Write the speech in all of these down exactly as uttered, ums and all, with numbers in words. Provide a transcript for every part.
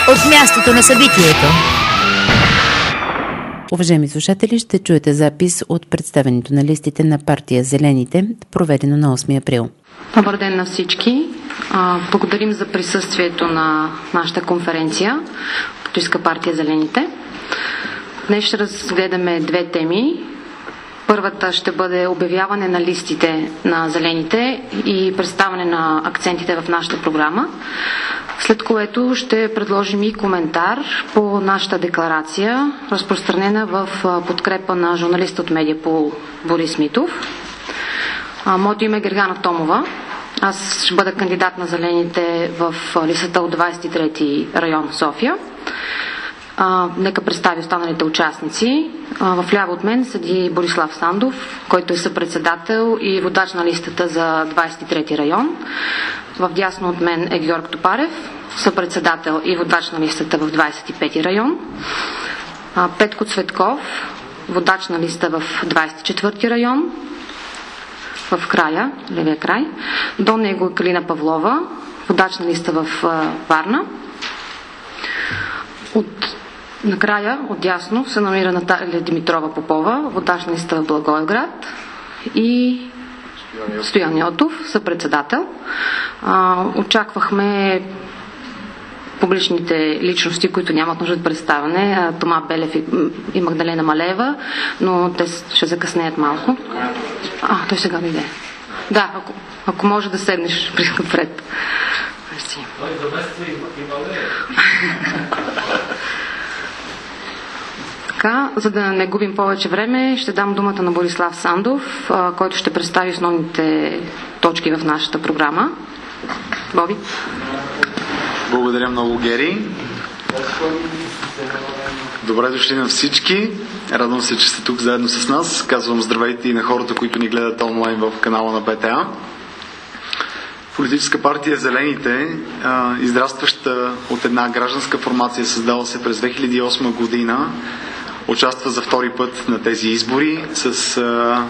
от мястото на събитието. Уважаеми слушатели, ще чуете запис от представянето на листите на партия Зелените, проведено на осми април. Добър ден на всички. Благодарим за присъствието на нашата конференция Политическа партия Зелените. Днес ще разгледаме две теми. Първата ще бъде обявяване на листите на Зелените и представяне на акцентите в нашата програма, след което ще предложим и коментар по нашата декларация, разпространена в подкрепа на журналиста от Медиапул Борис Митов. Моето име е Гергана Томова. Аз ще бъда кандидат на Зелените в листата от двадесет и трети район София. А, нека представя останалите участници. А, в ляво от мен седи Борислав Сандов, който е съпредседател и водач на листата за двадесет и трети район. В дясно от мен е Георг Топарев, съпредседател и водач на листата в двадесет и пети район. А, Петко Цветков, водач на листа в двадесет и четвърти район, в края, левия край. До него е Калина Павлова, водач на листа в а, Варна. От Накрая, отдясно, се намира Наталия Димитрова Попова, водач на листа в Благоевград, и Стоян Йотов, съпредседател. А, очаквахме публичните личности, които нямат нужда от представяне, Тома Белев и, и Магдалена Малеева, но те ще закъснеят малко. А, той сега дойде. Да, ако, ако може да седнеш пред. Той замества и Малеева. Така, за да не губим повече време, ще дам думата на Борислав Сандов, който ще представи основните точки в нашата програма. Боби. Благодаря много, Гери. Добре дошли на всички. Радвам се, че сте тук заедно с нас. Казвам здравейте и на хората, които ни гледат онлайн в канала на БТА. Политическа партия Зелените, израстваща от една гражданска формация, създала се през две хиляди и осма година, участва за втори път на тези избори с а,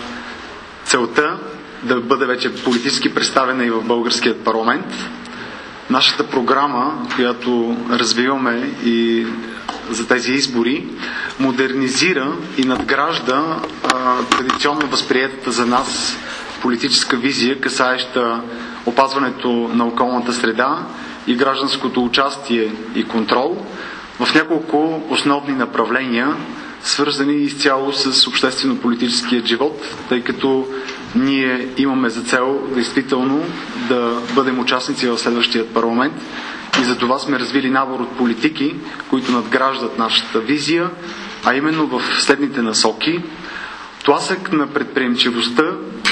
целта да бъде вече политически представена и в българският парламент. Нашата програма, която развиваме и за тези избори, модернизира и надгражда а, традиционно възприетата за нас политическа визия, касаеща опазването на околната среда и гражданското участие и контрол в няколко основни направления, свързани изцяло с обществено-политическия живот, тъй като ние имаме за цел действително да бъдем участници в следващия парламент и за това сме развили набор от политики, които надграждат нашата визия, а именно в следните насоки: тласък на предприемчивостта,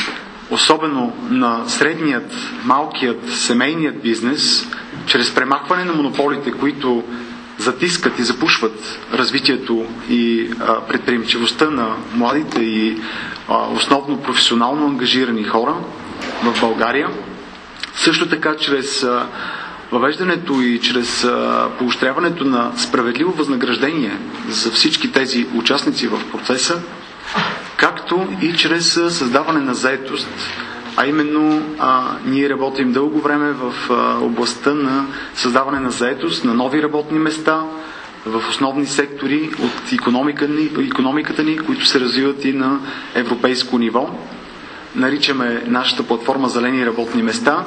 особено на средният, малкият, семейният бизнес, чрез премахване на монополите, които затискат и запушват развитието и а, предприемчивостта на младите и а, основно професионално ангажирани хора в България. Също така чрез а, въвеждането и чрез а, поощряването на справедливо възнаграждение за всички тези участници в процеса, както и чрез създаване на заетост, а именно а, ние работим дълго време в а, областта на създаване на заетост, на нови работни места в основни сектори от икономика ни, икономиката ни, които се развиват и на европейско ниво. Наричаме нашата платформа Зелени работни места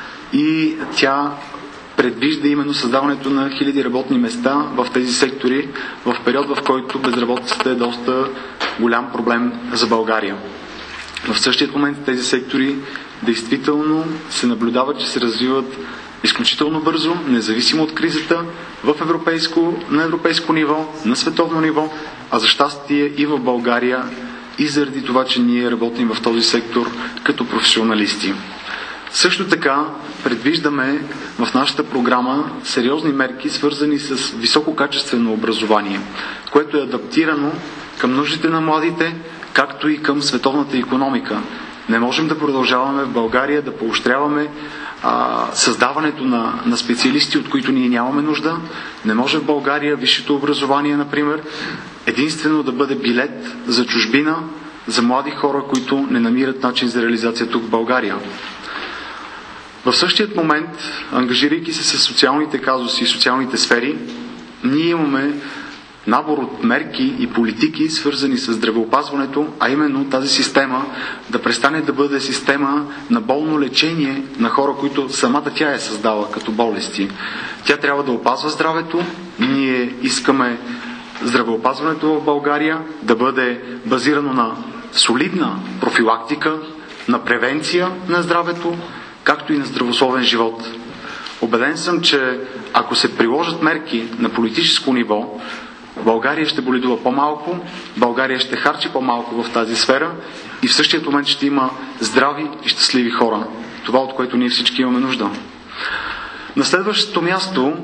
и тя предвижда именно създаването на хиляди работни места в тези сектори в период, в който безработицата е доста голям проблем за България. В същия момент тези сектори действително се наблюдава, че се развиват изключително бързо, независимо от кризата, в европейско, на европейско ниво, на световно ниво, а за щастие и в България, и заради това, че ние работим в този сектор като професионалисти. Също така предвиждаме в нашата програма сериозни мерки, свързани с висококачествено образование, което е адаптирано към нуждите на младите, както и към световната икономика. Не можем да продължаваме в България да поощряваме а, създаването на, на специалисти, от които ние нямаме нужда. Не може в България висшето образование, например, единствено да бъде билет за чужбина, за млади хора, които не намират начин за реализация тук в България. В същият момент, ангажирайки се с социалните казуси и социалните сфери, ние имаме набор от мерки и политики, свързани с здравеопазването, а именно тази система да престане да бъде система на болно лечение на хора, които самата тя е създала като болести. Тя трябва да опазва здравето. Ние искаме здравеопазването в България да бъде базирано на солидна профилактика, на превенция на здравето, както и на здравословен живот. Убеден съм, че ако се приложат мерки на политическо ниво, България ще боледува по-малко, България ще харчи по-малко в тази сфера и в същия момент ще има здрави и щастливи хора. Това, от което ние всички имаме нужда. На следващото място,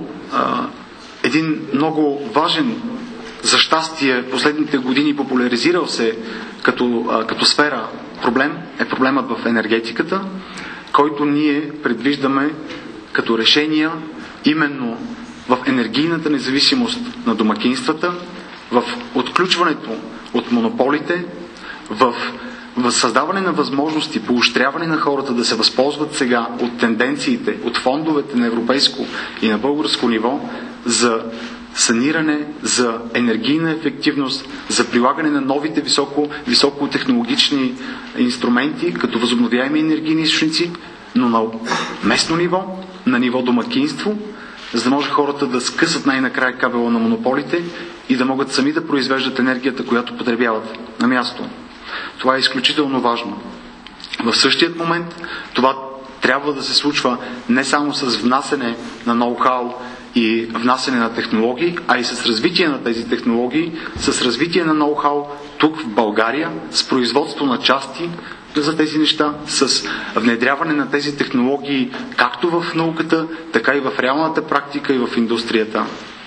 един много важен, за щастие, последните години популяризирал се като, като сфера проблем, е проблемът в енергетиката, който ние предвиждаме като решения именно в енергийната независимост на домакинствата, в отключването от монополите, в, в създаване на възможности, поощряване на хората да се възползват сега от тенденциите, от фондовете на европейско и на българско ниво за саниране, за енергийна ефективност, за прилагане на новите високо, високотехнологични инструменти, като възобновяеми енергийни източници, но на местно ниво, на ниво домакинство, за да може хората да скъсат най-накрая кабела на монополите и да могат сами да произвеждат енергията, която потребяват на място. Това е изключително важно. В същият момент това трябва да се случва не само с внасене на ноу-хау и внасене на технологии, а и с развитие на тези технологии, с развитие на ноу-хау тук в България, с производство на части за тези неща, с внедряване на тези технологии както в науката, така и в реалната практика и в индустрията.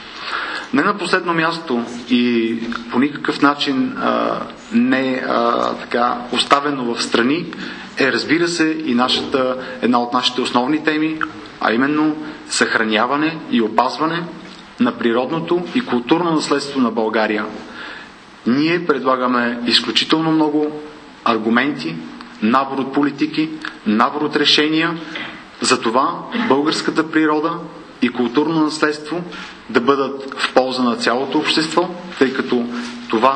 Не на последно място и по никакъв начин а, не а, така оставено в страни е, разбира се, и нашата, една от нашите основни теми, а именно съхраняване и опазване на природното и културно наследство на България. Ние предлагаме изключително много аргументи, набор от политики, набор от решения за това българската природа и културно наследство да бъдат в полза на цялото общество, тъй като това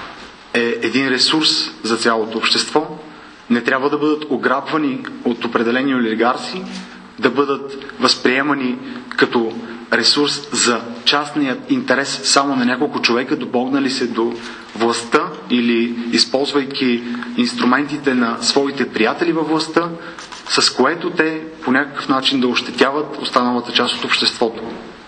е един ресурс за цялото общество. Не трябва да бъдат ограбвани от определени олигарси, да бъдат възприемани като ресурс за частният интерес само на няколко човека, допогнали се до властта или използвайки инструментите на своите приятели във властта, с което те по някакъв начин да ощетяват останалата част от обществото.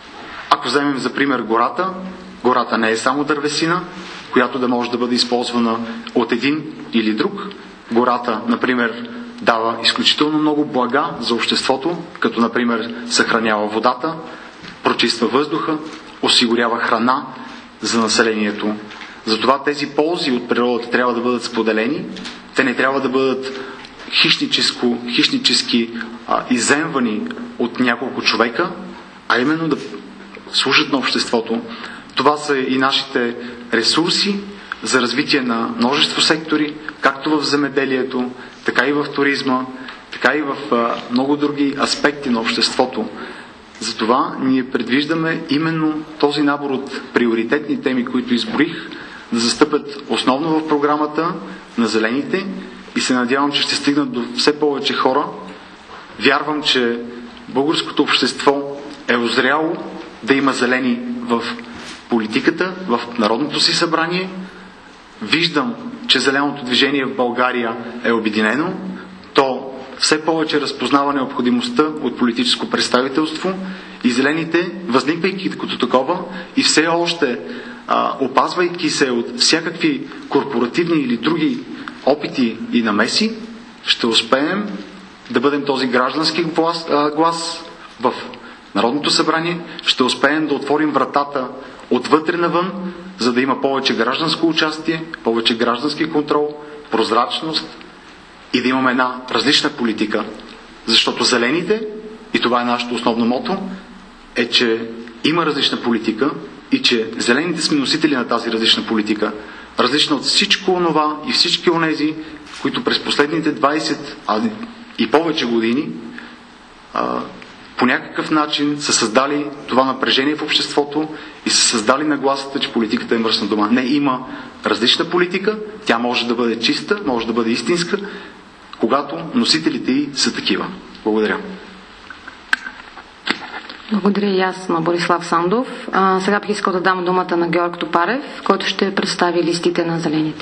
Ако вземем за пример гората, гората не е само дървесина, която да може да бъде използвана от един или друг. Гората, например, дава изключително много блага за обществото, като например съхранява водата, прочиства въздуха, осигурява храна за населението. Затова тези ползи от природата трябва да бъдат споделени. Те не трябва да бъдат хищническо, хищнически а, изземвани от няколко човека, а именно да служат на обществото. Това са и нашите ресурси за развитие на множество сектори, както в земеделието, така и в туризма, така и в а, много други аспекти на обществото. Затова ние предвиждаме именно този набор от приоритетни теми, които изборих, да застъпят основно в програмата на зелените и се надявам, че ще стигнат до все повече хора. Вярвам, че българското общество е озряло да има зелени в политиката, в Народното си събрание. Виждам, че зеленото движение в България е обединено. То все повече разпознава необходимостта от политическо представителство и зелените, възниквайки като такова и все още а, опазвайки се от всякакви корпоративни или други опити и намеси, ще успеем да бъдем този граждански глас, а, глас в Народното събрание, ще успеем да отворим вратата отвътре навън, за да има повече гражданско участие, повече граждански контрол, прозрачност и да имаме една различна политика. Защото зелените, и това е нашето основно мото, е, че има различна политика и че зелените сме носители на тази различна политика. Различна от всичко онова и всички онези, които през последните двайсет а и повече години а, по някакъв начин са създали това напрежение в обществото и са създали нагласата, че политиката е мръсна дума. Не, има различна политика, тя може да бъде чиста, може да бъде истинска, когато носителите й са такива. Благодаря. Благодаря и аз на Борислав Сандов. А, сега бих искал да дам думата на Георг Топарев, който ще представи листите на зелените.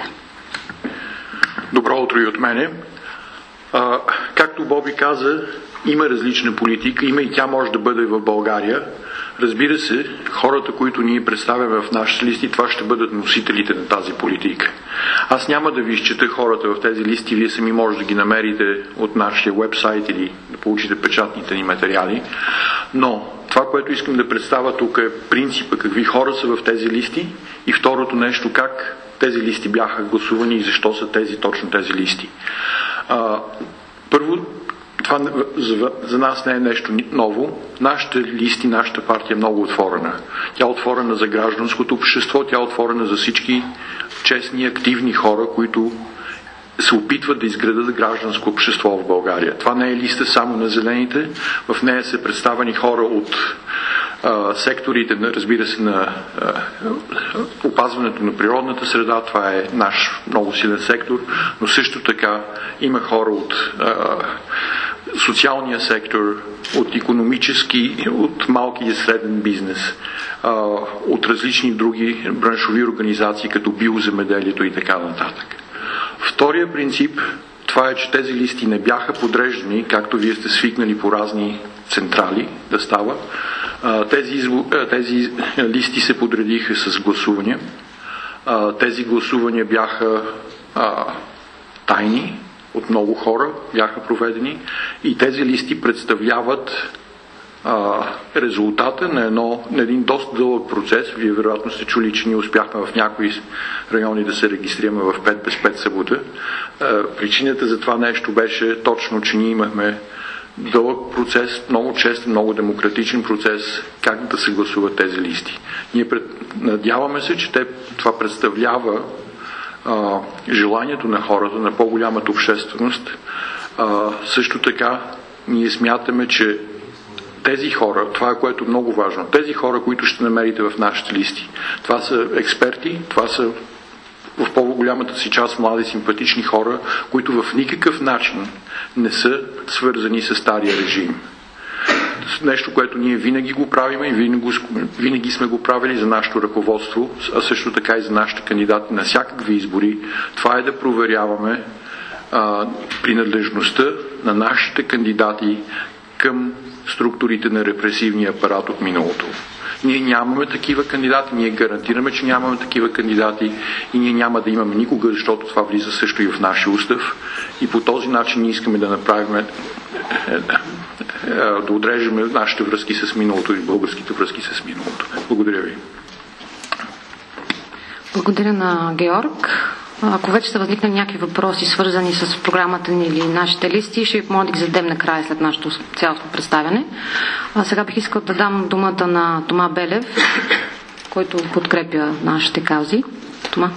Добро утро и от мене. А, както Боби каза, има различна политика, има и тя може да бъде в България. Разбира се, хората, които ние представяме в нашите листи, това ще бъдат носителите на тази политика. Аз няма да ви изчета хората в тези листи, вие сами може да ги намерите от нашия вебсайт или да получите печатните ни материали, но това, което искам да представя тук е принципа, какви хора са в тези листи и второто нещо, как тези листи бяха гласувани и защо са тези, точно тези листи. А, първо, това за, за нас не е нещо ново. Нашите листи, нашата партия е много отворена. Тя е отворена за гражданското общество, тя е отворена за всички честни, активни хора, които се опитват да изградат гражданско общество в България. Това не е листа само на зелените. В нея са представени хора от а, секторите, разбира се, на а, опазването на природната среда. Това е наш много силен сектор, но също така има хора от а, социалния сектор, от икономически, от малки и среден бизнес, а, от различни други браншови организации, като биоземеделието и така нататък. Втория принцип, това е, че тези листи не бяха подреждани, както вие сте свикнали по разни централи да става. Тези, тези листи се подредиха с гласувания. Тези гласувания бяха тайни, от много хора бяха проведени и тези листи представляват резултата на, едно, на един доста дълъг процес. Вие вероятно сте чули, че ние успяхме в някои райони да се регистрираме в пет без пет събота. Причината за това нещо беше точно, че ние имахме дълъг процес, много чест, много демократичен процес, как да се гласуват тези листи. Ние пред... надяваме се, че те, това представлява а, желанието на хората, на по-голямата общественост. А, също така, ние смятаме, че тези хора, това е което е много важно, тези хора, които ще намерите в нашите листи, това са експерти, това са в по-голямата си част млади, симпатични хора, които в никакъв начин не са свързани с стария режим. Нещо, което ние винаги го правим и винаги, винаги сме го правили за нашето ръководство, а също така и за нашите кандидати на всякакви избори. Това е да проверяваме а, принадлежността на нашите кандидати към структурите на репресивния апарат от миналото. Ние нямаме такива кандидати, ние гарантираме, че нямаме такива кандидати и ние няма да имаме никога, защото това влиза също и в нашия устав. И по този начин ние искаме да направим, да отрежем нашите връзки с миналото и българските връзки с миналото. Благодаря ви. Благодаря на Георг. Ако вече са възникнали някакви въпроси, свързани с програмата ни или нашите листи, ще ви помоля да ги зададем накрая след нашето цялостно представяне. А сега бих искал да дам думата на Тома Белев, който подкрепя нашите каузи. Тома.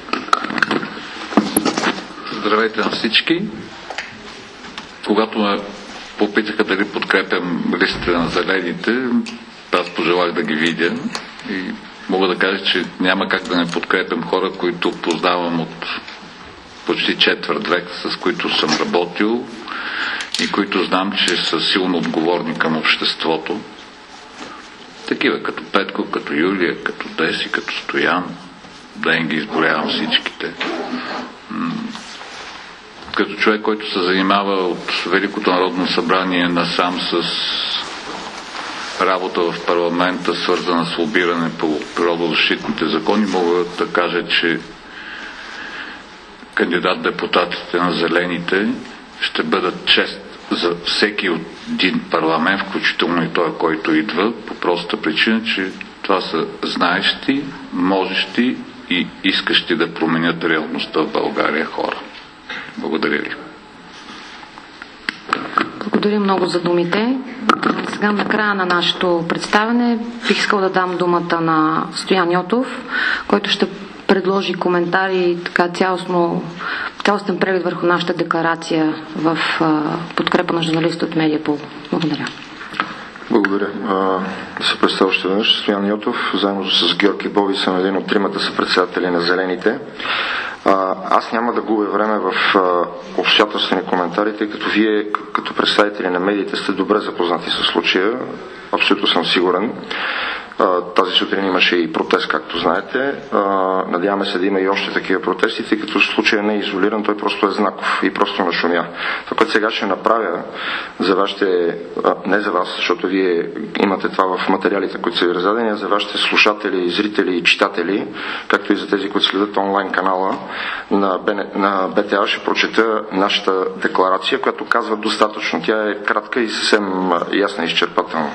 Здравейте на всички. Когато ме попитаха дали подкрепям листите на зелените, аз пожелах да ги видя и мога да кажа, че няма как да не подкрепям хора, които познавам от почти четвърт век, с които съм работил и които знам, че са силно отговорни към обществото. Такива като Петко, като Юлия, като Деси, като Стоян, да им ги изборявам всичките. Като човек, който се занимава от Великото народно събрание насам с работа в парламента, свързана с лобиране по природозащитните закони, мога да кажа, че кандидат-депутатите на зелените ще бъдат чест за всеки от един парламент, включително и той, който идва, по простата причина, че това са знаещи, можещи и искащи да променят реалността в България хора. Благодаря ви. Благодаря много за думите. Сега на края на нашето представяне бих искал да дам думата на Стоян Йотов, който ще предложи коментари, така цялостно, цялостен преглед върху нашата декларация в а, подкрепа на журналистите от Медиапол. Благодаря. Благодаря. Да се представя още веднъж. Стоян Йотов, заедно с Георги Боби съм един от тримата съпредседатели на Зелените. Аз няма да губя време в обстоятелствени коментари, тъй като вие като представители на медиите сте добре запознати с случая. Абсолютно съм сигурен. Тази сутрин имаше и протест, както знаете. Надяваме се да има и още такива протести, тъй като случая не е изолиран, той просто е знаков и просто нашумя. Това, което сега ще направя за вашите, не за вас, защото вие имате това в материалите, които са ви раздадени, а за вашите слушатели, зрители и читатели, както и за тези, които следят онлайн канала на Б Т А, ще прочета нашата декларация, която казва достатъчно. Тя е кратка и съвсем ясна и изчерпателна.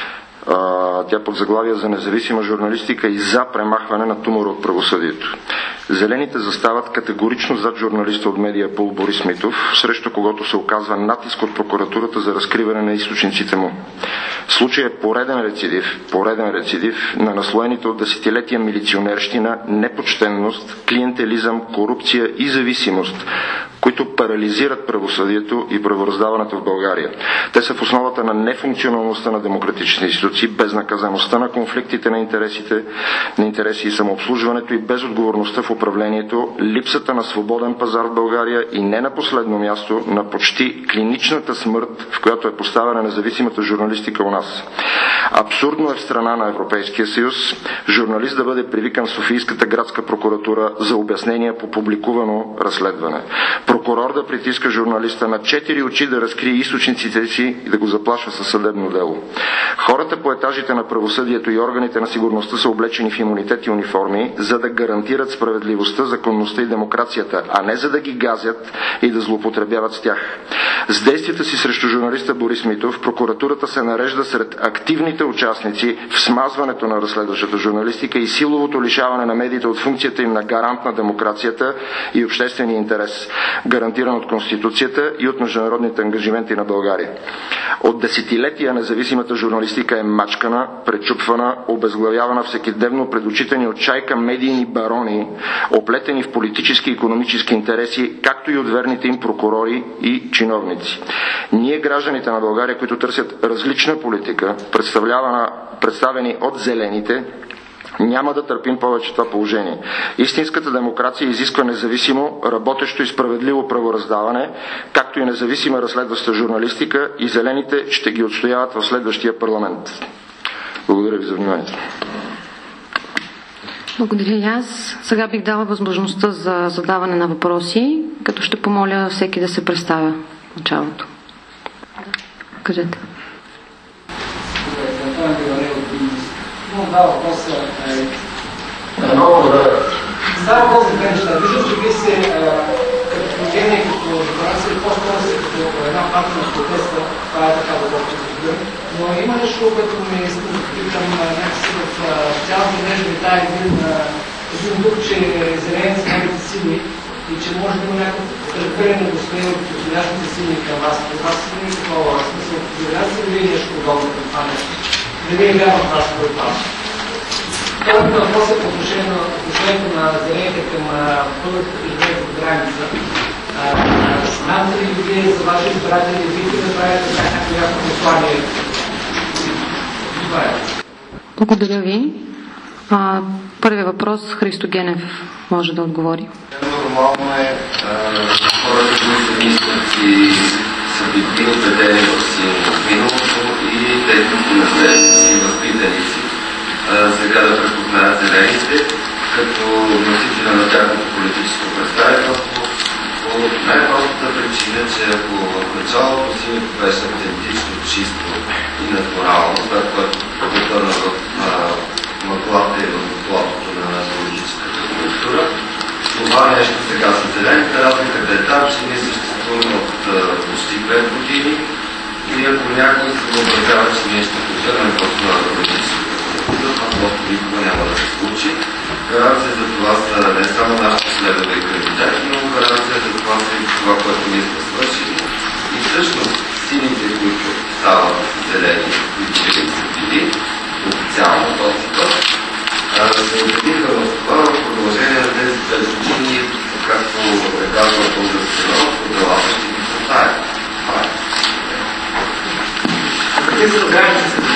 Тя под заглавие за независима журналистика и за премахване на тумора от правосъдието. Зелените застават категорично зад журналиста от Медиапул Борис Митов, срещу когото се оказва натиск от прокуратурата за разкриване на източниците му. Случай е пореден рецидив, пореден рецидив на наслоените от десетилетия милиционерщина, непочтенност, клиентелизъм, корупция и зависимост, които парализират правосъдието и правораздаването в България. Те са в основата на нефункционалността на демократичните институции, безнаказаността на конфликтите на интересите, на интереси и самообслужването и безотговорността в управлението, липсата на свободен пазар в България и не на последно място на почти клиничната смърт, в която е поставена независимата журналистика у нас. Абсурдно е в страна на Европейския съюз журналист да бъде привикан в Софийската градска прокуратура за обяснения по публикувано разследване. Прокурор да притиска журналиста на четири очи да разкрие източниците си и да го заплашва със съдебно дело. Хората по етажите на правосъдието и органите на сигурността са облечени в имунитет и униформи, за да гарантират справедливостта, законността и демокрацията, а не за да ги газят и да злоупотребяват с тях. С действията си срещу журналиста Борис Митов, прокуратурата се нарежда сред активните участници в смазването на разследващата журналистика и силовото лишаване на медиите от функцията им на гарант на демокрацията и обществения интерес, гарантиран от Конституцията и от международните ангажименти на България. От десетилетия независимата журналистика е мачкана, пречупвана, обезглавявана всекидневно пред очите ни от чайка медийни барони, оплетени в политически и икономически интереси, както и от верните им прокурори и чиновници. Ние, гражданите на България, които търсят различна политика, представени от зелените, няма да търпим повече това положение. Истинската демокрация изисква независимо, работещо и справедливо правораздаване, както и независима разследваща журналистика, и зелените ще ги отстояват в следващия парламент. Благодаря ви за вниманието. Благодаря и аз. Сега бих дала възможността за задаване на въпроси, като ще помоля всеки да се представя в началото. Кажете. Но два въпроса. Става въпрос за две неща. Виждам, че вие се като движение, като декларация, по-скоро се като една партия на протеста. Това е така дълбоко разбира. Но има нещо, което ми е питам някакси в цялата днешна витая един, един дух, че зелените са новите сили и че може да има някакво прехвърляне до страни от подходящите сили към вас. При вас има и такова смисъл. Зелените са ли нещо подобно към това нещо? Не ви е вярвам това според вас. Вторият въпрос е по отношение на отношението на зелените към българските живеещи по граница. Смятате ли вие за ваши избиратели, бихте да правите някакво ясно послание? Това е. Благодаря ви. А, първият въпрос Христо Генев може да отговори. Нормално е хората, които мислят и са били убедени в си миналото и техните наследници, възпитаници, сега да препознаят зелените като носителя на тяхното политическо представителство по най-простата причина, че ако в началото синето беше автентично, чисто и натурално, след което потърна в мъглата и в платото на политическата култура, това нещо сега са зелените, разликата е там, че ние съществуваме от почти пет години и ако някой се въобразява, че ние ще потърнем в политическата култура, това просто никога няма да се случи. Гаранция за това са не само нашите следове и кандидати, но гаранция за това са и това, което ние сме свършили. И всъщност сините, които стават зелени, които са били официално този път, се убедиха в това в продължение на тези пет години, както е казал български народ, подавата ще ги съзнаят. Това е. Къде са границите?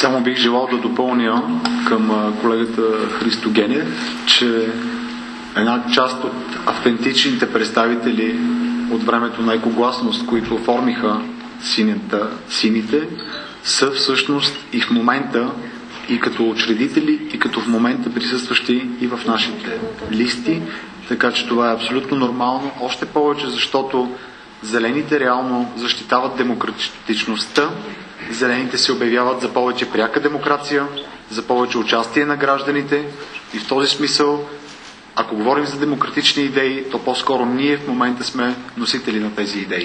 Само бих желал да допълня към колегата Христо Генев, че една част от автентичните представители от времето на екогласност, които оформиха синята, сините, са всъщност и в момента и като учредители, и като в момента присъстващи и в нашите листи, така че това е абсолютно нормално, още повече, защото зелените реално защитават демократичността, зелените се обявяват за повече пряка демокрация, за повече участие на гражданите и в този смисъл, ако говорим за демократични идеи, то по-скоро ние в момента сме носители на тези идеи.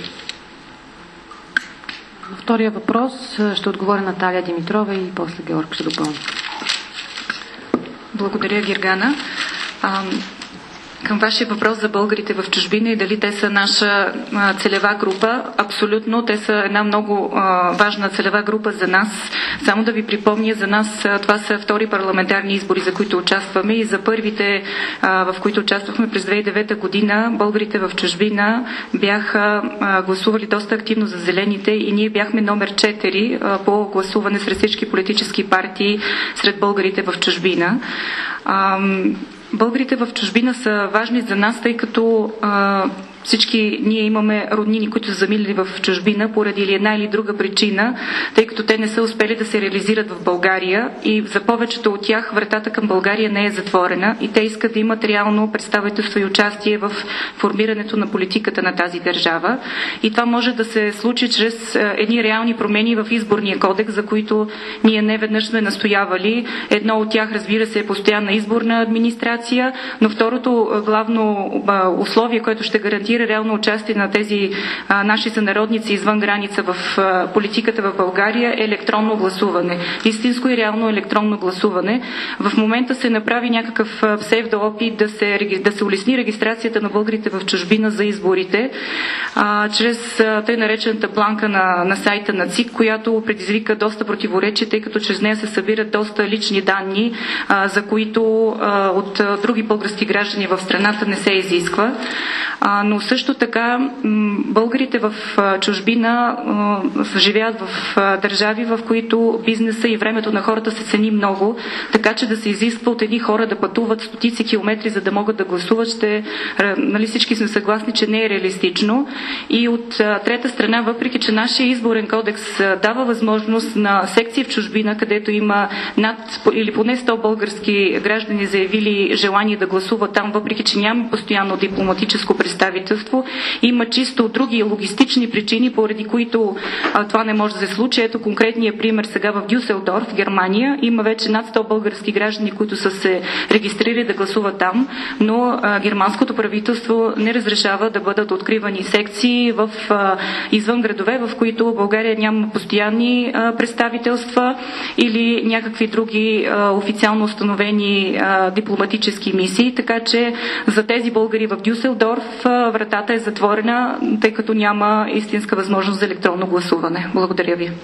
Втория въпрос ще отговоря Наталия Димитрова и после Георг ще допълни. Благодаря, Гергана. Към вашия въпрос за българите в чужбина и дали те са наша а, целева група, абсолютно, те са една много а, важна целева група за нас. Само да ви припомня, за нас а, това са втори парламентарни избори, за които участваме и за първите, а, в които участвахме през две хиляди и девета година, българите в чужбина бяха а, гласували доста активно за зелените и ние бяхме номер четири а, по гласуване сред всички политически партии сред българите в чужбина. А, Българите в чужбина са важни за нас, тъй като а, всички ние имаме роднини, които са заминали в чужбина поради или една или друга причина, тъй като те не са успели да се реализират в България и за повечето от тях вратата към България не е затворена и те искат да имат реално представителство и участие в формирането на политиката на тази държава. И това може да се случи чрез едни реални промени в изборния кодекс, за които ние не веднъж сме настоявали. Едно от тях, разбира се, е постоянна изборна администрация, но второто главно условие, което ще гарантира реално участие на тези а, наши сънародници извън граница в а, политиката в България е електронно гласуване. Истинско и реално електронно гласуване. В момента се направи някакъв псевдоопит да се, да се улесни регистрацията на българите в чужбина за изборите, а, чрез а, тъй наречената планка на, на сайта на ЦИК, която предизвика доста противоречия, тъй като чрез нея се събират доста лични данни, а, за които а, от а, други български граждани в страната не се изисква. А, но също така българите в чужбина живеят в държави, в които бизнеса и времето на хората се цени много, така че да се изисква от едни хора да пътуват стотици километри, за да могат да гласуват, ще, нали, всички сме съгласни, че не е реалистично. И от трета страна, въпреки че нашия изборен кодекс дава възможност на секции в чужбина, където има над или поне сто български граждани заявили желание да гласуват там, въпреки че няма постоянно дипломатическо представителство, има чисто други логистични причини, поради които а, това не може да се случи. Ето конкретния пример сега в Дюселдорф, Германия. Има вече над сто български граждани, които са се регистрирали да гласуват там, но а, германското правителство не разрешава да бъдат откривани секции в а, извън градове, в които България няма постоянни а, представителства или някакви други а, официално установени а, дипломатически мисии. Така че за тези българи в Дюселдорф а, вратата е затворена, тъй като няма истинска възможност за електронно гласуване. Благодаря ви.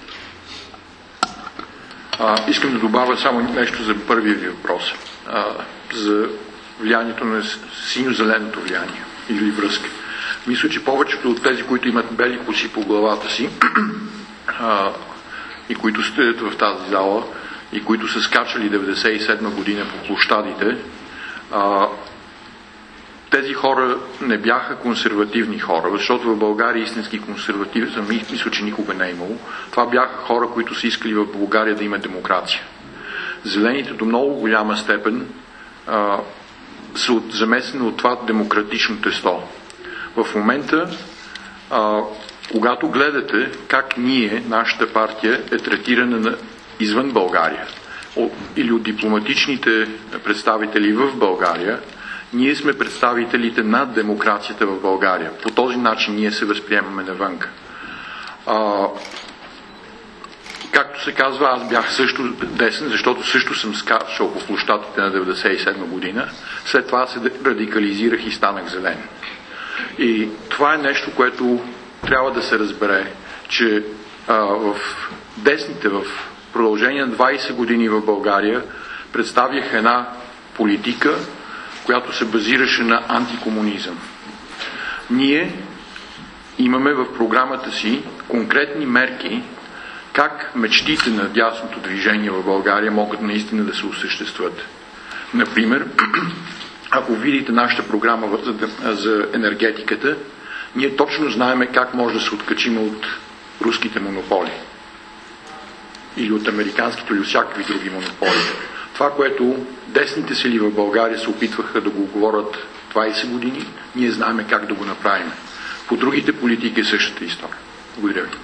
А, искам да добавя само нещо за първия ви въпрос. А, за влиянието на синьо-зеленото влияние или връзка. Мисля, че повечето от тези, които имат бели коси по главата си а, и които стоят в тази зала и които са скачали деветдесет и седма година по площадите, а, тези хора не бяха консервативни хора, защото в България истински консервативизъм, мисля, че никога не е имало. Това бяха хора, които са искали в България да има демокрация. Зелените до много голяма степен а, са от, замесени от това демократично тесто. В момента, а, когато гледате как ние, нашата партия, е третирана на, извън България от, или от дипломатичните представители в България, ние сме представителите на демокрацията в България. По този начин ние се възприемаме навънка. А, както се казва, аз бях също десен, защото също съм скачал по площадите на деветдесет и седма година. След това се радикализирах и станах зелен. И това е нещо, което трябва да се разбере, че а, в десните, в продължение на двайсет години в България представях една политика, която се базираше на антикомунизъм. Ние имаме в програмата си конкретни мерки, как мечтите на дясното движение в България могат наистина да се осъществят. Например, ако видите нашата програма за, за енергетиката, ние точно знаем как може да се откачим от руските монополи. Или от американските, или от всякакви други монополи. Това, което десните сили в България се опитваха да го говорят двайсет години, ние знаем как да го направим. По другите политики е същата история. Благодаря ви.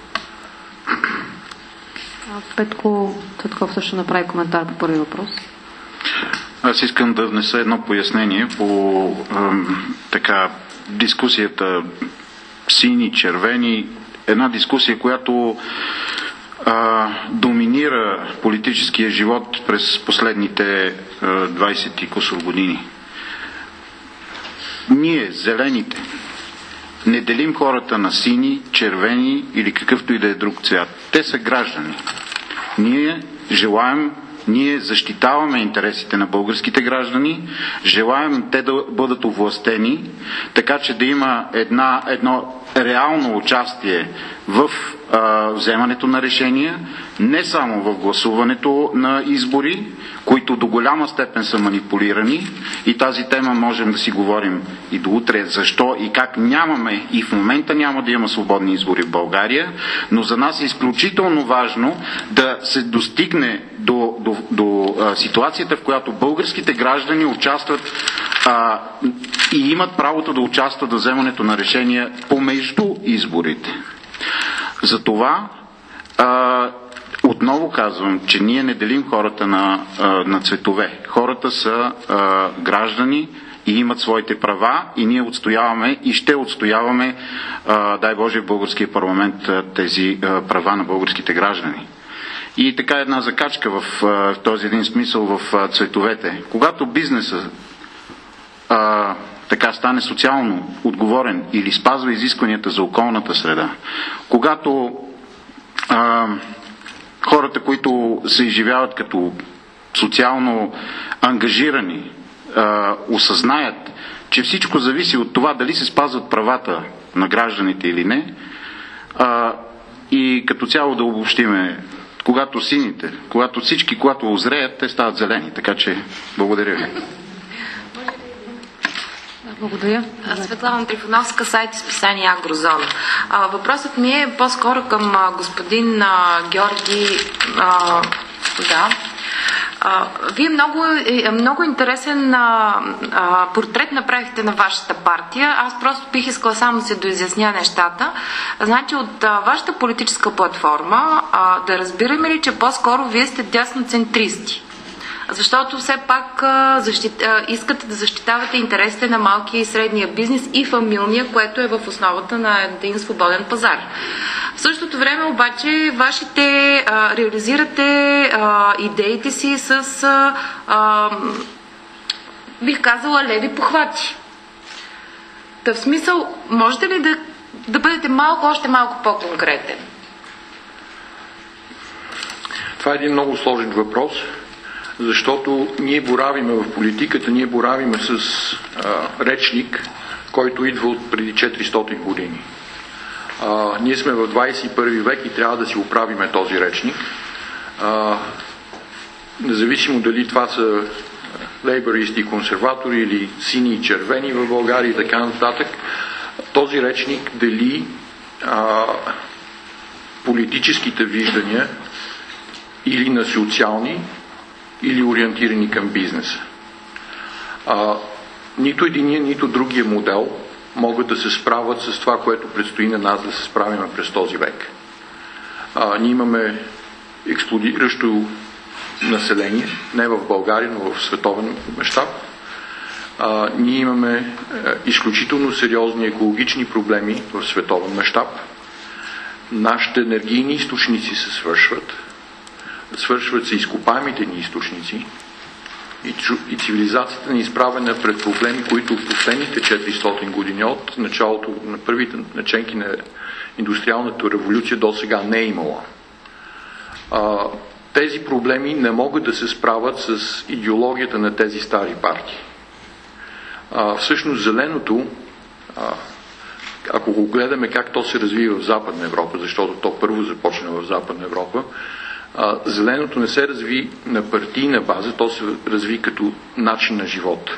Петко Цветков също направи коментар по първи въпрос. Аз искам да внеса едно пояснение по ем, така дискусията сини, червени, една дискусия, която а, доминира политическия живот през последните а, двайсет и кусор години. Ние, зелените, не делим хората на сини, червени или какъвто и да е друг цвят. Те са граждани. Ние желаем, ние защитаваме интересите на българските граждани, желаем те да бъдат овластени, така че да има една, едно реално участие в а, вземането на решения, не само в гласуването на избори, които до голяма степен са манипулирани, и тази тема можем да си говорим и до утре, защо и как нямаме и в момента няма да има свободни избори в България, но за нас е изключително важно да се достигне до, до, до а, ситуацията, в която българските граждани участват а, и имат правото да участват в вземането на решения помежду изборите. Затова а, отново казвам, че ние не делим хората на, а, на цветове. Хората са а, граждани и имат своите права и ние отстояваме и ще отстояваме, а, дай Боже, в българския парламент тези а, права на българските граждани. И така една закачка в, в този един смисъл в а, цветовете. Когато бизнеса а, така стане социално отговорен или спазва изискванията за околната среда, когато а, хората, които се изживяват като социално ангажирани, а, осъзнаят, че всичко зависи от това дали се спазват правата на гражданите или не, а, и като цяло да обобщиме, когато сините, когато всички, когато озреят, те стават зелени. Така че, благодаря ви. Благодаря. Светлана Трифоновска, сайт изписание Агрозона. А, въпросът ми е по-скоро към а, господин а, Георги. А, да. А, вие много, е, много интересен а, а, портрет направихте на вашата партия. Аз просто бих искала само да се доизясня нещата. Значи от а, вашата политическа платформа а, да разбираме ли, че по-скоро вие сте дясноцентристи? Защото все пак а, защит, а, искате да защитавате интересите на малкия и средния бизнес и фамилния, което е в основата на един свободен пазар. В същото време обаче вашите а, реализирате а, идеите си с а, а, бих казала леви похвати. Та в смисъл, можете ли да, да бъдете малко, още малко по-конкретен? Това е един много сложен въпрос, защото ние боравиме в политиката, ние боравиме с а, речник, който идва от преди четиристотин години. А, ние сме в двайсет и първи век и трябва да си оправиме този речник. А, независимо дали това са лейбористи и консерватори или сини и червени в България и така нататък, този речник дели а, политическите виждания или на социални, или ориентирани към бизнеса. А, нито единия, нито другия модел могат да се справят с това, което предстои на нас да се справим през този век. А, ние имаме експлодиращо население, не в България, но в световен мащаб. А, ние имаме а, изключително сериозни екологични проблеми в световен мащаб. Нашите енергийни източници се свършват. Свършват се изкопаемите ни източници и, и цивилизацията ни е изправена пред проблеми, които в последните четиристотин години от началото на първите наченки на индустриалната революция до сега не е имала. А, тези проблеми не могат да се справят с идеологията на тези стари партии. А, всъщност зеленото, а, ако го гледаме как то се развива в Западна Европа, защото то първо започна в Западна Европа, а, зеленото не се разви на партийна база, то се разви като начин на живот.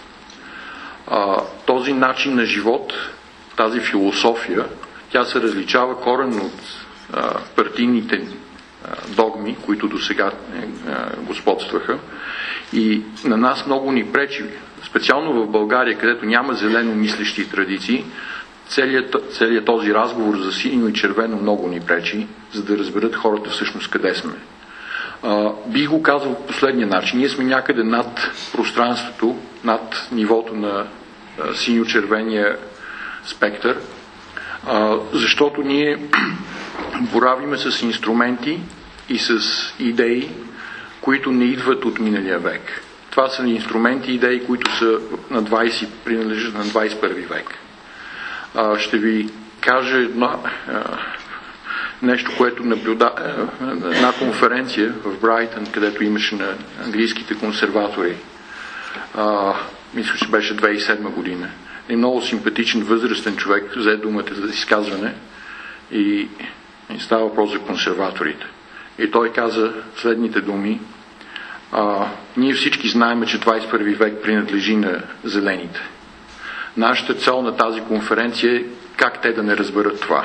А, този начин на живот, тази философия, тя се различава коренно от а, партийните а, догми, които до сега господстваха, и на нас много ни пречи, специално в България, където няма зелено мислещи традиции. Целият, целият този разговор за синьо и червено много ни пречи, за да разберат хората всъщност къде сме. А, бих го казал по последния начин. Ние сме някъде над пространството, над нивото на а, синьо-червения спектър, а, защото ние боравиме с инструменти и с идеи, които не идват от миналия век. Това са инструменти и идеи, които са на двайсети, принадлежат на двайсет и първи век. А, ще ви кажа една, а, нещо, което наблюда една конференция в Брайтън, където имаше на английските консерватори. А, мисля, че беше две хиляди и седма година. И много симпатичен възрастен човек взе думата за изказване и, и става въпрос за консерваторите. И той каза следните думи: а, ние всички знаем, че двайсет и първи век принадлежи на зелените. Нашата цел на тази конференция е как те да не разберат това.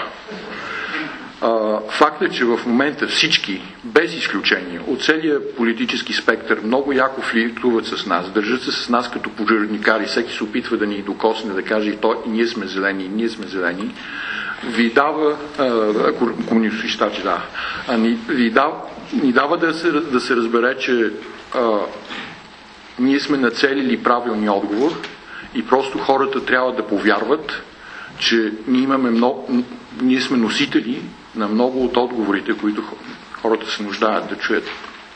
А, факт е, че в момента всички, без изключение, от целия политически спектър, много яко флиртуват с нас, държат се с нас като пожарникари, всеки се опитва да ни докосне, да каже и той, и ние сме зелени, и ние сме зелени, ви дава, комунистически щати, да, а, ни, ви дава, ни дава да се, да се разбере, че а, ние сме нацелили правилния отговор и просто хората трябва да повярват, че ние имаме много, ние сме носители на много от отговорите, които хората се нуждаят да чуят.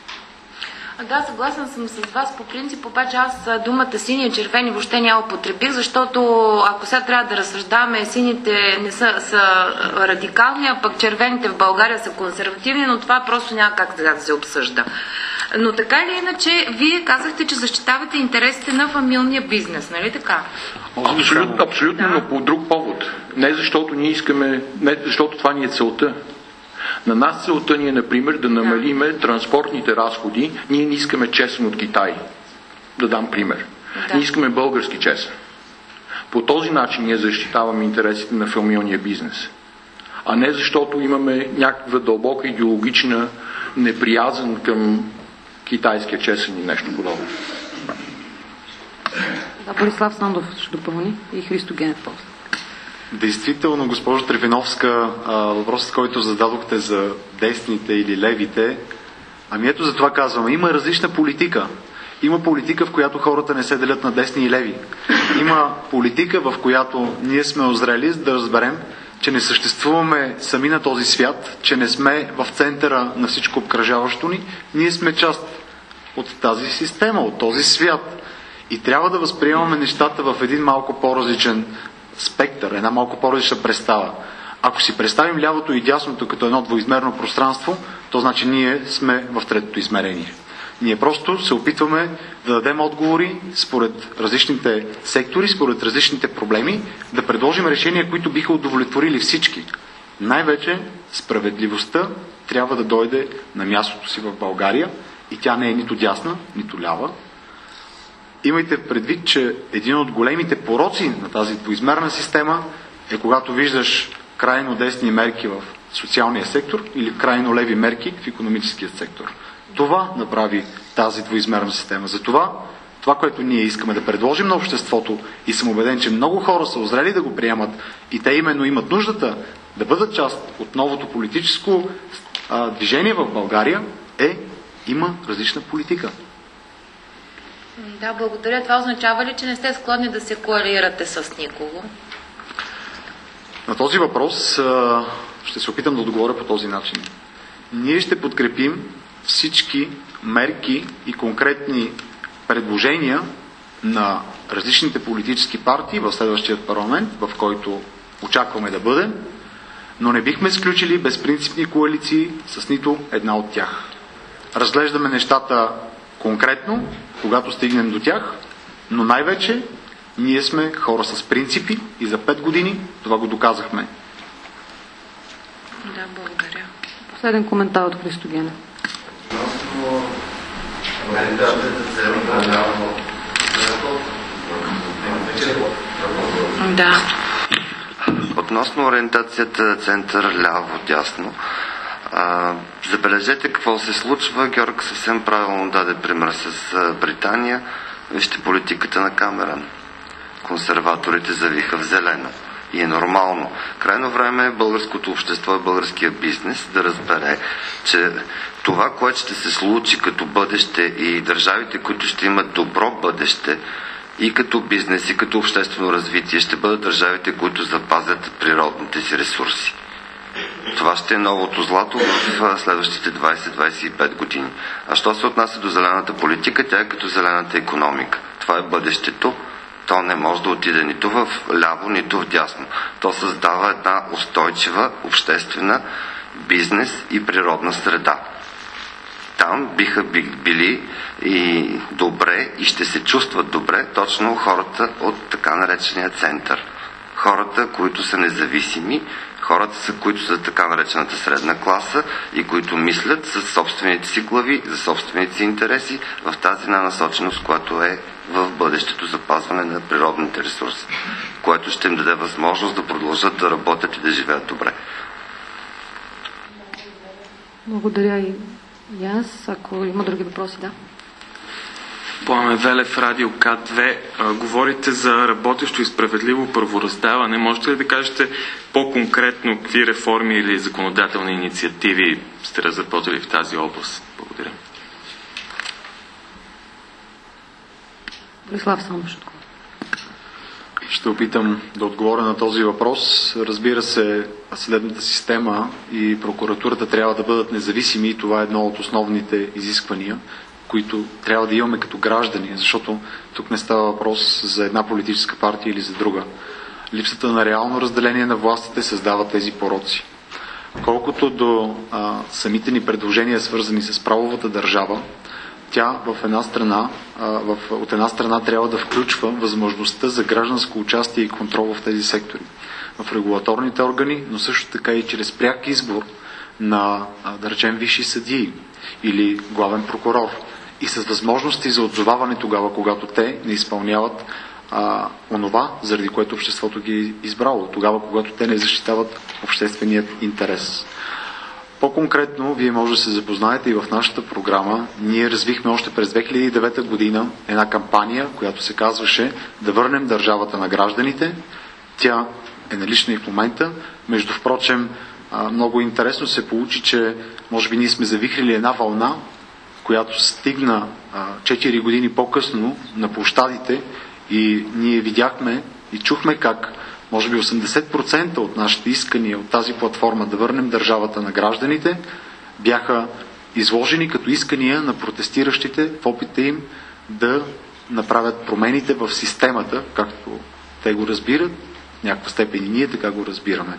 Да, съгласен съм с вас по принцип, обаче аз думата сини и червени въобще няма употребих, защото ако сега трябва да разсъждаваме, сините не са, са радикални, а пък червените в България са консервативни, но това просто няма как сега да се обсъжда. Но така или иначе, вие казахте, че защитавате интересите на фамилния бизнес, нали така? Абсолютно, абсолютно, да. Но по друг повод. Не защото ние искаме, не защото това ни е целта. На нас целта ни е, например, да намалиме транспортните разходи. Ние не искаме чесън от Китай. Да дам пример. Да. Ние искаме български чесън. По този начин ние защитаваме интересите на фамилния бизнес. А не защото имаме някаква дълбока идеологична неприязън към китайския чесън и нещо подобно. Да, Борислав Сандов ще допълни и Христо Генев после. Действително, госпожо Трифиновска, въпросът, който зададохте за десните или левите, ами ето за това казваме, има различна политика. Има политика, в която хората не се делят на десни и леви. Има политика, в която ние сме озрели, за да разберем, че не съществуваме сами на този свят, че не сме в центъра на всичко обкръжаващо ни. Ние сме част от тази система, от този свят. И трябва да възприемаме нещата в един малко по-различен спектър, една малко по-различна представа. Ако си представим лявото и дясното като едно двоизмерно пространство, то значи ние сме в третото измерение. Ние просто се опитваме да дадем отговори според различните сектори, според различните проблеми, да предложим решения, които биха удовлетворили всички. Най-вече справедливостта трябва да дойде на мястото си в България и тя не е нито дясна, нито лява. Имайте предвид, че един от големите пороци на тази двоизмерна система е когато виждаш крайно десни мерки в социалния сектор или крайно леви мерки в икономическия сектор. Това направи тази двоизмерна система. Затова, това, което ние искаме да предложим на обществото, и съм убеден, че много хора са озрели да го приемат и те именно имат нуждата да бъдат част от новото политическо а, движение в България, е, има различна политика. Да, благодаря. Това означава ли, че не сте склонни да се коалирате с никого? На този въпрос а, ще се опитам да отговоря по този начин. Ние ще подкрепим всички мерки и конкретни предложения на различните политически партии в следващия парламент, в който очакваме да бъдем, но не бихме сключили безпринципни коалиции с нито една от тях. Разглеждаме нещата конкретно, когато стигнем до тях, но най-вече Ние сме хора с принципи и за пет години това го доказахме. Да, благодаря. Последен коментар от Христо Генов. Да. Относно ориентацията център ляво-дясно, а, забележете какво се случва. Георг съвсем правилно даде пример с а, Британия. Вижте политиката на Камерън. Консерваторите завиха в зелено. И е нормално. Крайно време е българското общество и българския бизнес да разбере, че това, което ще се случи като бъдеще и държавите, които ще имат добро бъдеще, и като бизнес, и като обществено развитие, ще бъдат държавите, които запазят природните си ресурси. Това ще е новото злато в следващите двайсет до двайсет и пет години. А що се отнася до зелената политика, тя е като зелената икономика. Това е бъдещето. То не може да отиде нито в ляво, нито в дясно. То създава една устойчива обществена бизнес и природна среда. Там биха били и добре и ще се чувстват добре точно хората от така наречения център. Хората, които са независими, хората, са, които са така наречената средна класа и които мислят със собствените си глави, за собствените си интереси в тази насоченост, която е в бъдещето запазване на природните ресурси, което ще им даде възможност да продължат да работят и да живеят добре. Благодаря и И аз, ако има други въпроси, да. Пламен Велев, Радио К две. А, говорите за работещо и справедливо правораздаване. Можете ли да кажете по-конкретно какви реформи или законодателни инициативи сте разработили в тази област? Благодаря. Борислав Самбошко. Ще опитам да отговоря на този въпрос. Разбира се, съдебната система и прокуратурата трябва да бъдат независими и това е едно от основните изисквания, които трябва да имаме като граждани, защото тук не става въпрос за една политическа партия или за друга. Липсата на реално разделение на властите създава тези пороци. Колкото до а, самите ни предложения, свързани с правовата държава, тя в една страна, в, от една страна трябва да включва възможността за гражданско участие и контрол в тези сектори. В регулаторните органи, но също така и чрез пряк избор на, да речем, висши съдии или главен прокурор и с възможности за отзоваване тогава, когато те не изпълняват а, онова, заради което обществото ги е избрало, тогава, когато те не защитават общественият интерес. По-конкретно, вие може да се запознаете и в нашата програма. Ние развихме още през две хиляди и девета година една кампания, която се казваше "Да върнем държавата на гражданите". Тя е налична и в момента. Между впрочем, много интересно се получи, че може би ние сме завихрили една вълна, която стигна четири години по-късно на площадите и ние видяхме и чухме как може би осемдесет процента от нашите искания от тази платформа "Да върнем държавата на гражданите" бяха изложени като искания на протестиращите в опита им да направят промените в системата, както те го разбират, в някаква степен и ние така го разбираме.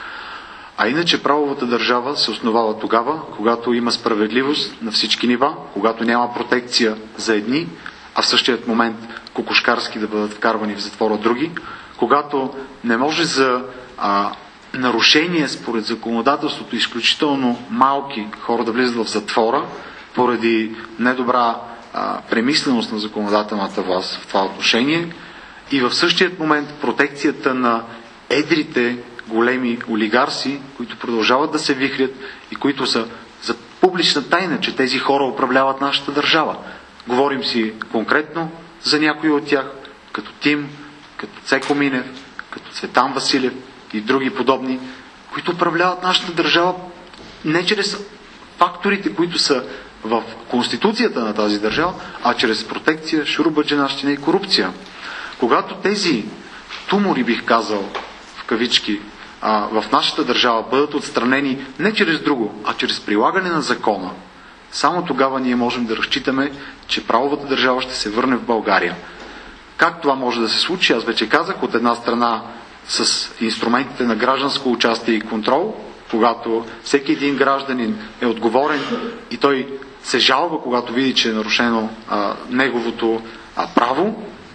А иначе правовата държава се основава тогава, когато има справедливост на всички нива, когато няма протекция за едни, а в същият момент кокошкарски да бъдат вкарвани в затвора други, когато не може за а, нарушение според законодателството изключително малки хора да влизат в затвора поради недобра а, премисленост на законодателната власт в това отношение и в същият момент протекцията на едрите големи олигарси, които продължават да се вихрят и които са за публична тайна, че тези хора управляват нашата държава. Говорим си конкретно за някои от тях, като Тим, като Цеко Минев, като Цветан Василев и други подобни, които управляват нашата държава не чрез факторите, които са в конституцията на тази държава, а чрез протекция, шуробаджанащина и корупция. Когато тези тумори, бих казал, в кавички, в нашата държава бъдат отстранени не чрез друго, а чрез прилагане на закона, само тогава ние можем да разчитаме, че правовата държава ще се върне в България. Как това може да се случи? Аз вече казах, от една страна с инструментите на гражданско участие и контрол, когато всеки един гражданин е отговорен и той се жалва, когато види, че е нарушено а, неговото а, право,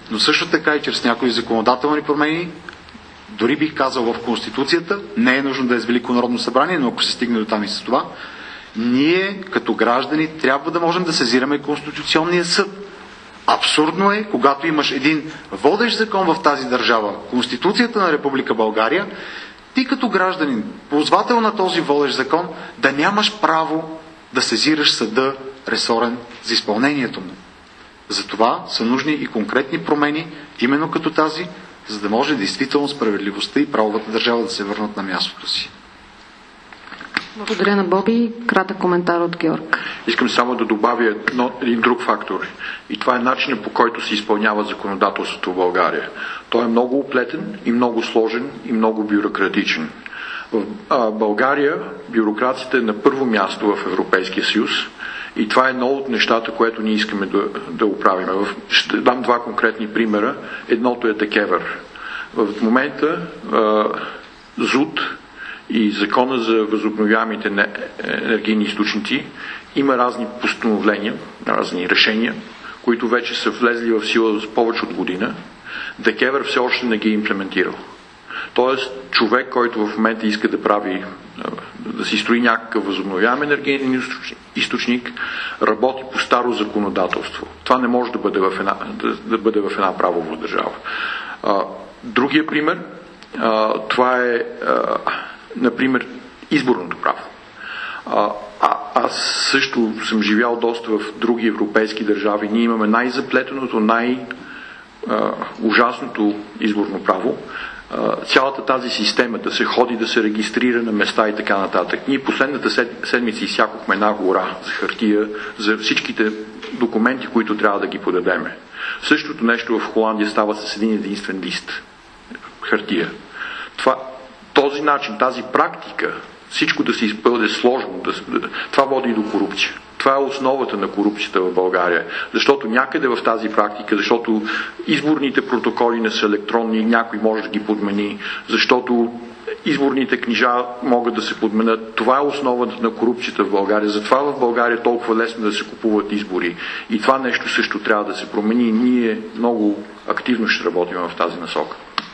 но също така и чрез някои законодателни промени, дори бих казал в Конституцията, не е нужно да е с Велико народно събрание, но ако се стигне до там и с това, ние като граждани трябва да можем да сезираме Конституционния съд. Абсурдно е, когато имаш един водещ закон в тази държава, Конституцията на Република България, ти като гражданин, ползвател на този водещ закон, да нямаш право да сезираш съда ресорен за изпълнението му. Затова са нужни и конкретни промени, именно като тази, за да може действително справедливостта и правовата държава да се върнат на мястото си. Благодаря на Боби. Кратък коментар от Георг. Искам само да добавя едно, един друг фактор. И това е начинът, по който се изпълнява законодателството в България. Той е много оплетен и много сложен и много бюрократичен. В а, България бюрокрацията е на първо място в Европейския съюз и това е едно от нещата, което ние искаме да, да оправим. Ще дам два конкретни примера. Едното е ДКЕВР. В момента а, ЗУТ и Закона за възобновяемите енергийни източници има разни постановления, разни решения, които вече са влезли в сила с повече от година. ДКЕВР все още не ги е имплементирал. Тоест, човек, който в момента иска да прави, да си строи някакъв възобновяем енергиен източник, работи по старо законодателство. Това не може да бъде в една, да, да бъде в една правова държава. Другия пример, това е например, изборното право. А, а, аз също съм живял доста в други европейски държави. Ние имаме най-заплетеното, най-ужасното изборно право. А, цялата тази система да се ходи, да се регистрира на места и така нататък. Ние последната седмица изсякохме една гора за хартия, за всичките документи, които трябва да ги подадеме. Същото нещо в Холандия става с един единствен лист хартия. Това Този начин, тази практика, всичко да се изпълне сложно, да, това води до корупция. Това е основата на корупцията в България. Защото някъде в тази практика, защото изборните протоколи не са електронни, някой може да ги подмени, защото изборните книжа могат да се подменят. Това е основата на корупцията в България. Затова в България е толкова лесно да се купуват избори. И това нещо също трябва да се промени и ние много активно ще работим в тази насока.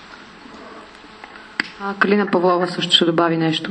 А, Калина Павлова също ще добави нещо.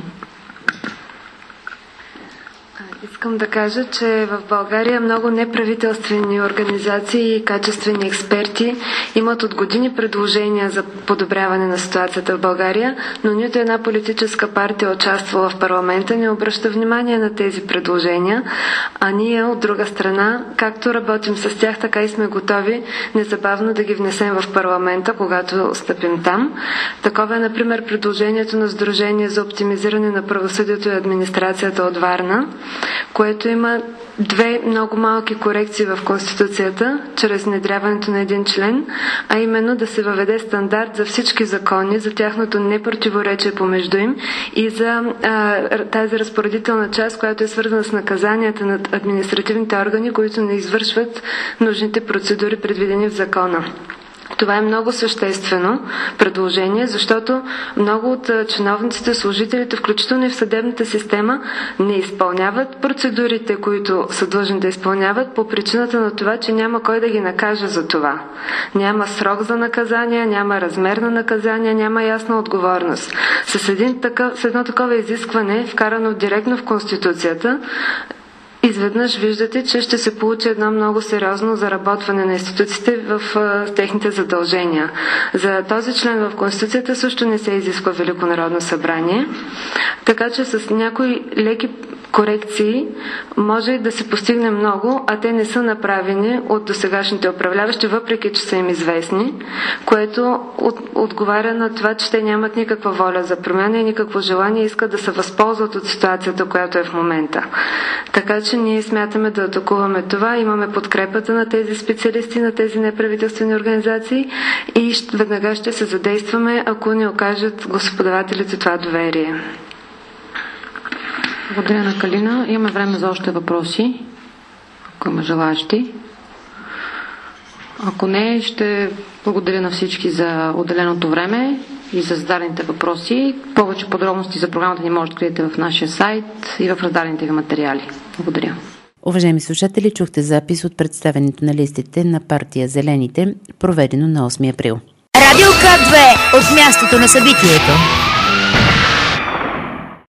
Искам да кажа, че в България много неправителствени организации и качествени експерти имат от години предложения за подобряване на ситуацията в България, но нито една политическа партия, участвала в парламента, не обръща внимание на тези предложения, а ние от друга страна, както работим с тях, така и сме готови незабавно да ги внесем в парламента, когато стъпим там. Такова е, например, предложението на Сдружение за оптимизиране на правосъдието и администрацията от Варна, което има две много малки корекции в Конституцията, чрез внедряването на един член, а именно да се въведе стандарт за всички закони, за тяхното непротиворечие помежду им и за а, тази разпоредителна част, която е свързана с наказанията над административните органи, които не извършват нужните процедури, предвидени в закона. Това е много съществено предложение, защото много от чиновниците, служителите, включително и в съдебната система, не изпълняват процедурите, които са длъжни да изпълняват, по причината на това, че няма кой да ги накаже за това. Няма срок за наказание, няма размер на наказание, няма ясна отговорност. С, един такъв, с едно такова изискване, вкарано директно в Конституцията, изведнъж виждате, че ще се получи едно много сериозно заработване на институциите в а, техните задължения. За този член в Конституцията също не се изисква Велико народно събрание, така че с някои леки корекции може да се постигне много, а те не са направени от досегашните управляващи, въпреки че са им известни, което от, отговаря на това, че те нямат никаква воля за промяна и никакво желание и искат да се възползват от ситуацията, която е в момента. Така че ние смятаме да атакуваме това, имаме подкрепата на тези специалисти, на тези неправителствени организации и веднага ще се задействаме, ако ни окажат господавателите това доверие. Благодаря на Калина. Имаме време за още въпроси, ако има желащи. Ако не, ще благодаря на всички за отделеното време и за зададените въпроси. Повече подробности за програмата ни може да откриете в нашия сайт и в раздадените ви материали. Благодаря. Уважаеми слушатели, чухте запис от представенето на листите на партия Зелените, проведено на осми април. Радио К две от мястото на събитието.